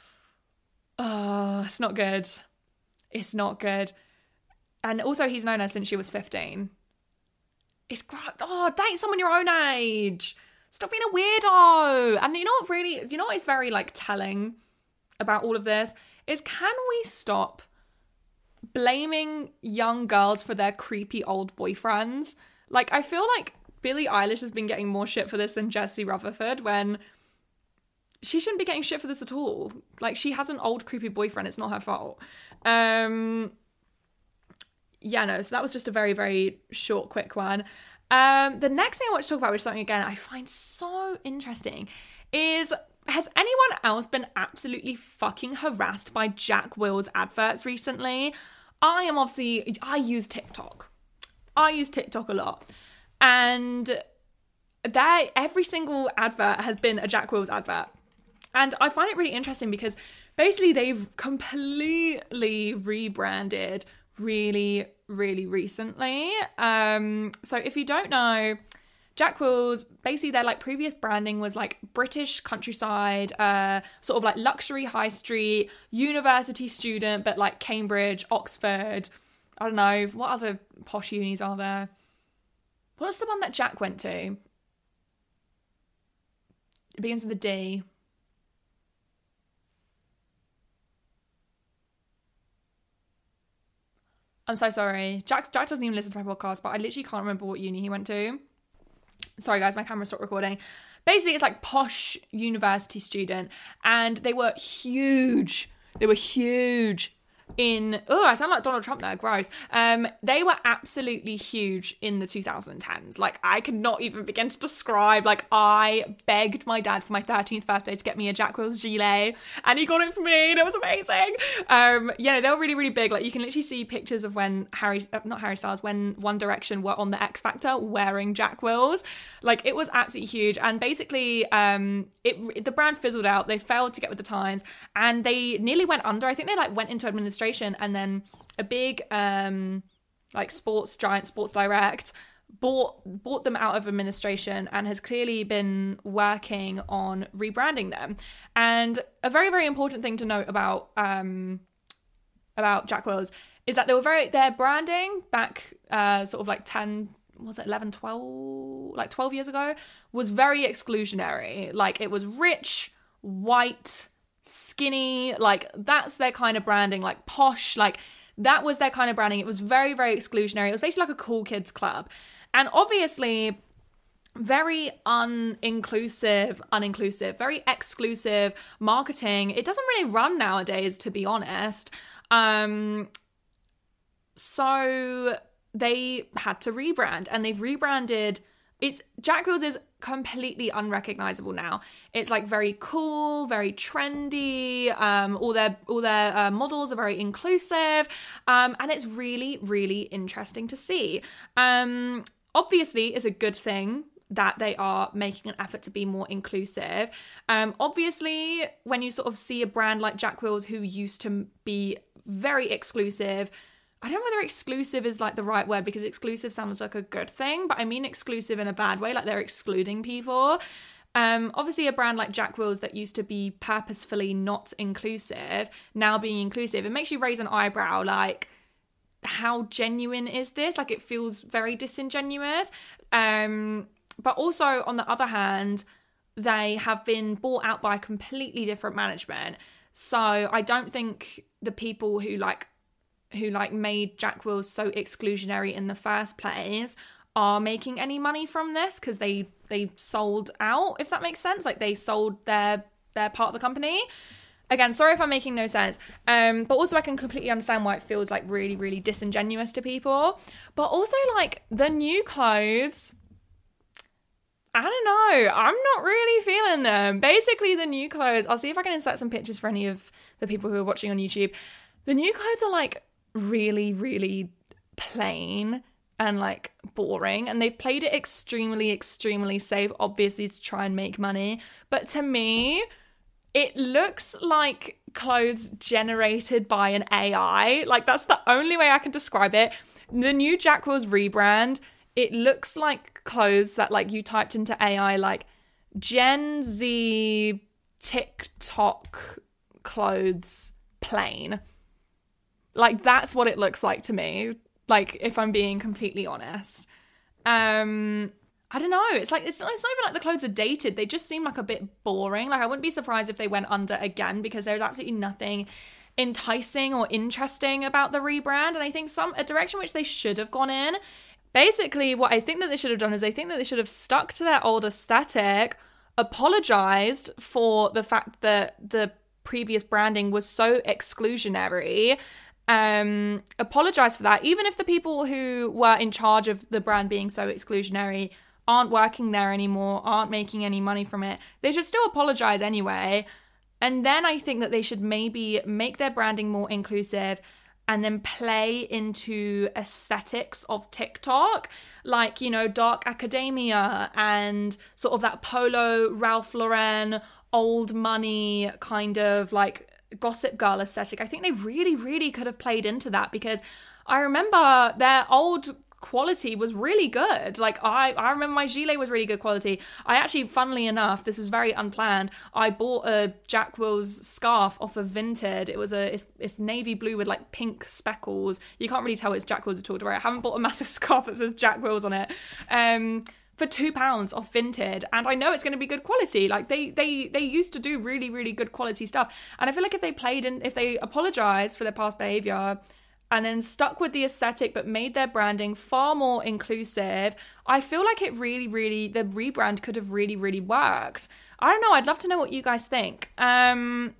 it's not good. It's not good. And also, he's known her since she was 15. It's date someone your own age. Stop being a weirdo. And you know what is very like telling about all of this is, can we stop blaming young girls for their creepy old boyfriends? Like, I feel like Billie Eilish has been getting more shit for this than Jessie Rutherford, when she shouldn't be getting shit for this at all. Like, she has an old creepy boyfriend. It's not her fault. Yeah, no, so that was just a very, very short, quick one. The next thing I want to talk about, which is something, again, I find so interesting, is, has anyone else been absolutely fucking harassed by Jack Wills adverts recently? I use TikTok. I use TikTok a lot. And every single advert has been a Jack Wills advert. And I find it really interesting because basically they've completely rebranded really, really recently. So if you don't know, Jack Wills, basically their like previous branding was like British countryside, sort of like luxury high street, university student, but like Cambridge, Oxford, I don't know, what other posh unis are there? What's the one that Jack went to? It begins with a D. I'm so sorry. Jack doesn't even listen to my podcast, but I literally can't remember what uni he went to. Sorry guys, my camera stopped recording. Basically, it's like posh university student, and they were huge. They were huge in... Oh, I sound like Donald Trump there. Gross. They were absolutely huge in the 2010s. Like, I could not even begin to describe. Like, I begged my dad for my 13th birthday to get me a Jack Wills gilet, and he got it for me, and it was amazing. They were really, really big. Like, you can literally see pictures of when when One Direction were on the X Factor wearing Jack Wills. Like, it was absolutely huge. And basically, the brand fizzled out. They failed to get with the times, and they nearly went under. I think they like went into administration, and then a big Sports Direct bought them out of administration and has clearly been working on rebranding them. And a very, very important thing to note about Jack Wills is that their branding back sort of like 10, was it 11, 12, like 12 years ago, was very exclusionary. Like, it was rich, white, skinny, like that's their kind of branding, like posh, like that was their kind of branding. It was very, very exclusionary. It was basically like a cool kids club. And obviously very uninclusive, very exclusive marketing. It doesn't really run nowadays, to be honest. So they had to rebrand, and they've rebranded. Jack Wills is completely unrecognizable now. It's like very cool, very trendy. All their models are very inclusive, and it's really, really interesting to see. Obviously, it's a good thing that they are making an effort to be more inclusive. Obviously, when you sort of see a brand like Jack Wills, who used to be very exclusive, I don't know whether exclusive is like the right word, because exclusive sounds like a good thing, but I mean exclusive in a bad way, like they're excluding people. Obviously a brand like Jack Wills that used to be purposefully not inclusive, now being inclusive, it makes you raise an eyebrow, like, how genuine is this? Like, it feels very disingenuous. But also, on the other hand, they have been bought out by completely different management. So I don't think the people who made Jack Wills so exclusionary in the first place are making any money from this, because they sold out, if that makes sense. Like, they sold their part of the company. Again, sorry if I'm making no sense. But also I can completely understand why it feels like really, really disingenuous to people. But also, like, the new clothes, I don't know. I'm not really feeling them. Basically, the new clothes, I'll see if I can insert some pictures for any of the people who are watching on YouTube. The new clothes are like really, really plain and like boring, and they've played it extremely, extremely safe, obviously to try and make money. But to me, it looks like clothes generated by an AI. Like, that's the only way I can describe it. The new Jack Wills rebrand, it looks like clothes that, like, you typed into AI, like Gen Z TikTok clothes plain. Like, that's what it looks like to me, like, if I'm being completely honest. I don't know. It's like it's not even like the clothes are dated. They just seem like a bit boring. Like I wouldn't be surprised if they went under again because there's absolutely nothing enticing or interesting about the rebrand. And I think a direction which they should have gone in. Basically, what I think that they should have done is I think that they should have stuck to their old aesthetic, apologized for the fact that the previous branding was so exclusionary. Apologize for that. Even if the people who were in charge of the brand being so exclusionary aren't working there anymore, aren't making any money from it, they should still apologize anyway. And then I think that they should maybe make their branding more inclusive and then play into aesthetics of TikTok, like, you know, dark academia and sort of that Polo, Ralph Lauren, old money kind of like Gossip Girl aesthetic. I think they really, really could have played into that because I remember their old quality was really good. Like I remember my gilet was really good quality. I actually, funnily enough, this was very unplanned, I bought a Jack Wills scarf off of Vinted. It was it's navy blue with like pink speckles. You can't really tell it's Jack Wills at all, right? I haven't bought a massive scarf that says Jack Wills on it. For £2 off Vinted, and I know it's going to be good quality. Like they used to do really, really good quality stuff, and I feel like if they apologized for their past behavior and then stuck with the aesthetic but made their branding far more inclusive, I feel like it really, really, the rebrand could have really, really worked. I don't know. I'd love to know what you guys think. And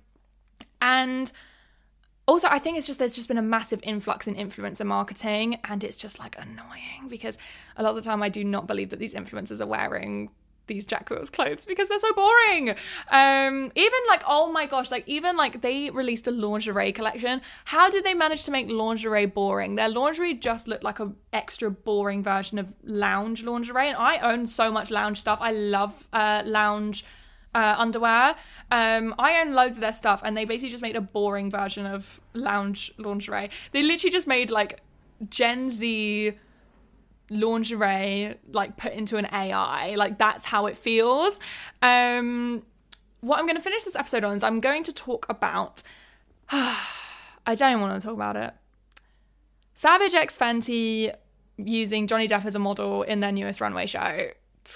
also, I think there's just been a massive influx in influencer marketing, and it's just like annoying because a lot of the time I do not believe that these influencers are wearing these Jack Wills clothes because they're so boring. Even like, oh my gosh, like even like they released a lingerie collection. How did they manage to make lingerie boring? Their lingerie just looked like a extra boring version of lounge lingerie, and I own so much lounge stuff. I love lounge underwear. I own loads of their stuff, and they basically just made a boring version of lounge lingerie. They literally just made like Gen Z lingerie like put into an AI. Like that's how it feels. What I'm going to finish this episode on is I'm going to talk about I don't even want to talk about it. Savage X Fenty using Johnny Depp as a model in their newest runway show.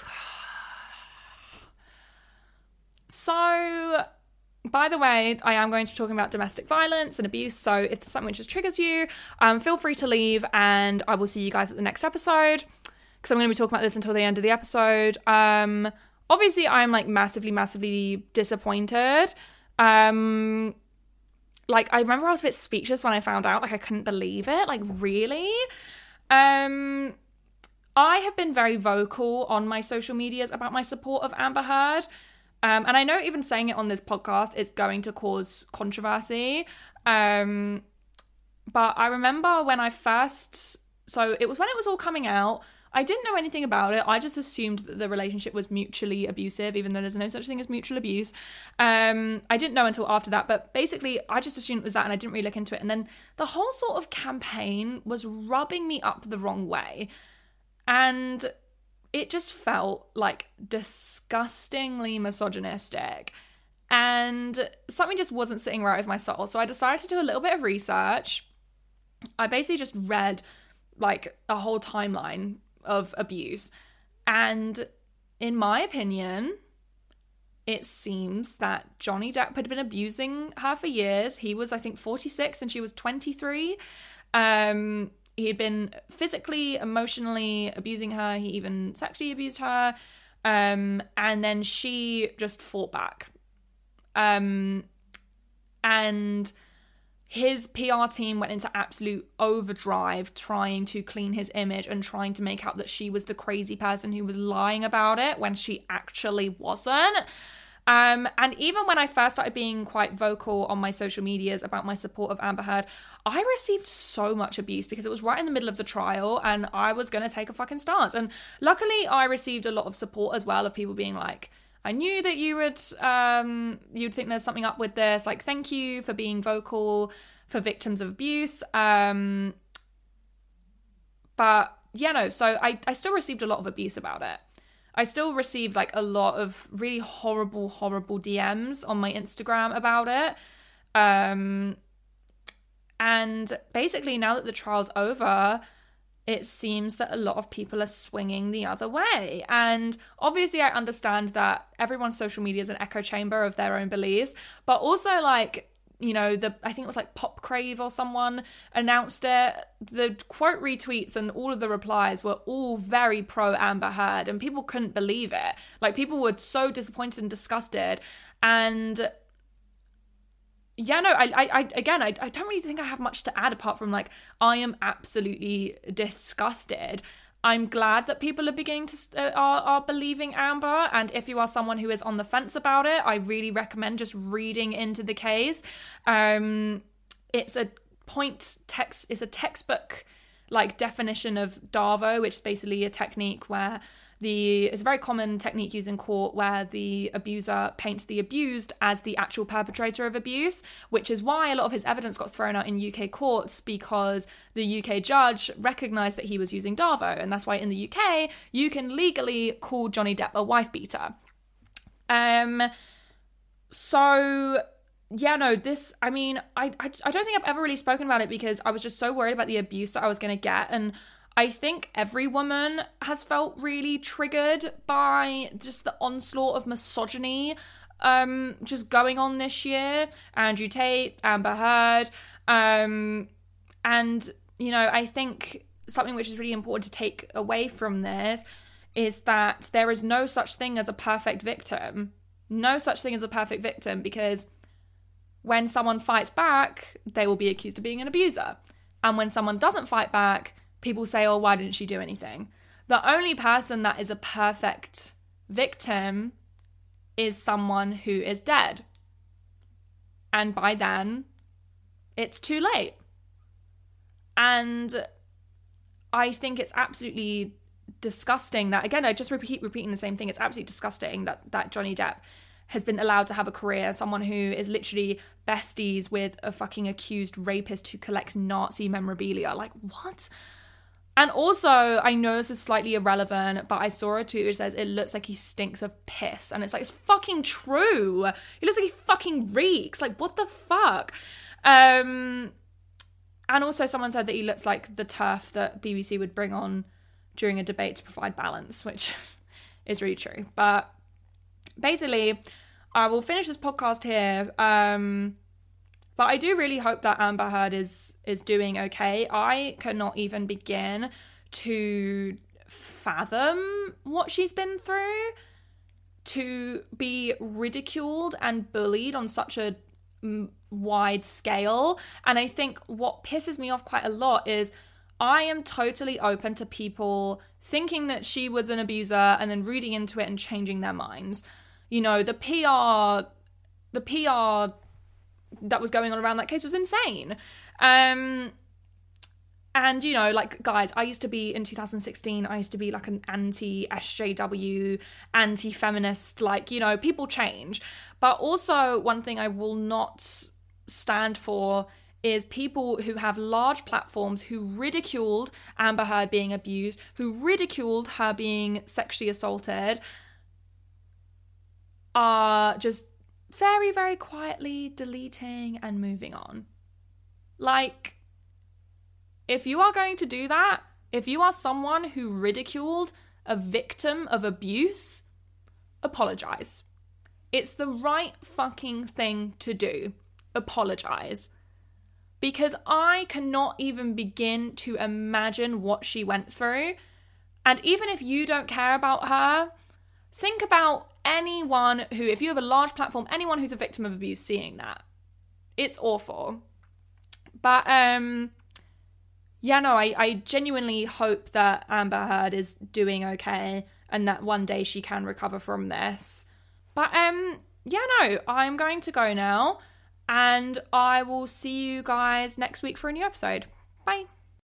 So, by the way, I am going to be talking about domestic violence and abuse, so if there's something which just triggers you, feel free to leave, and I will see you guys at the next episode, because I'm going to be talking about this until the end of the episode. Obviously, I'm, like, massively, massively disappointed. Like, I remember I was a bit speechless when I found out, like, I couldn't believe it, like, really? I have been very vocal on my social medias about my support of Amber Heard. And I know even saying it on this podcast is going to cause controversy. But I remember when so it was when it was all coming out, I didn't know anything about it. I just assumed that the relationship was mutually abusive, even though there's no such thing as mutual abuse. I didn't know until after that, but basically I just assumed it was that and I didn't really look into it. And then the whole sort of campaign was rubbing me up the wrong way. And it just felt like disgustingly misogynistic, and something just wasn't sitting right with my soul. So I decided to do a little bit of research. I basically just read like a whole timeline of abuse, and in my opinion, it seems that Johnny Depp had been abusing her for years. He was, I think, 46 and she was 23. He had been physically, emotionally abusing her. He even sexually abused her. And then she just fought back. And his PR team went into absolute overdrive trying to clean his image and trying to make out that she was the crazy person who was lying about it when she actually wasn't. And even when I first started being quite vocal on my social medias about my support of Amber Heard, I received so much abuse because it was right in the middle of the trial and I was going to take a fucking stance. And luckily I received a lot of support as well of people being like, I knew that you would, you'd think there's something up with this. Like, thank you for being vocal for victims of abuse. But yeah, no, so I still received a lot of abuse about it. I still received like a lot of really horrible, horrible DMs on my Instagram about it. And basically now that the trial's over, it seems that a lot of people are swinging the other way. And obviously I understand that everyone's social media is an echo chamber of their own beliefs, but also like, you know, I think it was like Pop Crave or someone announced it. The quote retweets and all of the replies were all very pro Amber Heard, and people couldn't believe it. Like, people were so disappointed and disgusted. And yeah, no, I don't really think I have much to add apart from like, I am absolutely disgusted. I'm glad that people are beginning to are believing Amber, and if you are someone who is on the fence about it, I really recommend just reading into the case. It's a it's a textbook like definition of Darvo, which is basically a technique where it's a very common technique used in court where the abuser paints the abused as the actual perpetrator of abuse, which is why a lot of his evidence got thrown out in UK courts, because the UK judge recognised that he was using Darvo, and that's why in the UK you can legally call Johnny Depp a wife beater. So yeah, no, this, I mean, I don't think I've ever really spoken about it because I was just so worried about the abuse that I was going to get, and I think every woman has felt really triggered by just the onslaught of misogyny just going on this year. Andrew Tate, Amber Heard, and, you know, I think something which is really important to take away from this is that there is no such thing as a perfect victim. No such thing as a perfect victim, because when someone fights back, they will be accused of being an abuser. And when someone doesn't fight back, people say, oh, why didn't she do anything? The only person that is a perfect victim is someone who is dead. And by then, it's too late. And I think it's absolutely disgusting that, again, I just repeating the same thing. It's absolutely disgusting that Johnny Depp has been allowed to have a career, someone who is literally besties with a fucking accused rapist who collects Nazi memorabilia. Like, what? And also, I know this is slightly irrelevant, but I saw a tweet which says it looks like he stinks of piss. And it's like, it's fucking true. He looks like he fucking reeks. Like, what the fuck? And also someone said that he looks like the turf that BBC would bring on during a debate to provide balance, which is really true. But basically, I will finish this podcast here. But I do really hope that Amber Heard is doing okay. I cannot even begin to fathom what she's been through, to be ridiculed and bullied on such a wide scale. And I think what pisses me off quite a lot is I am totally open to people thinking that she was an abuser and then reading into it and changing their minds. You know, the PR that was going on around that case was insane. And, you know, like, guys, I used to be, in 2016, I used to be like an anti-SJW, anti-feminist, like, you know, people change. But also, one thing I will not stand for is people who have large platforms who ridiculed Amber Heard being abused, who ridiculed her being sexually assaulted, are just very, very quietly deleting and moving on. Like, if you are going to do that, if you are someone who ridiculed a victim of abuse, apologize. It's the right fucking thing to do. Apologize. Because I cannot even begin to imagine what she went through. And even if you don't care about her, think about anyone who, if you have a large platform, anyone who's a victim of abuse seeing that. It's awful. But, yeah, no, I genuinely hope that Amber Heard is doing okay and that one day she can recover from this. But, yeah, no, I'm going to go now and I will see you guys next week for a new episode. Bye.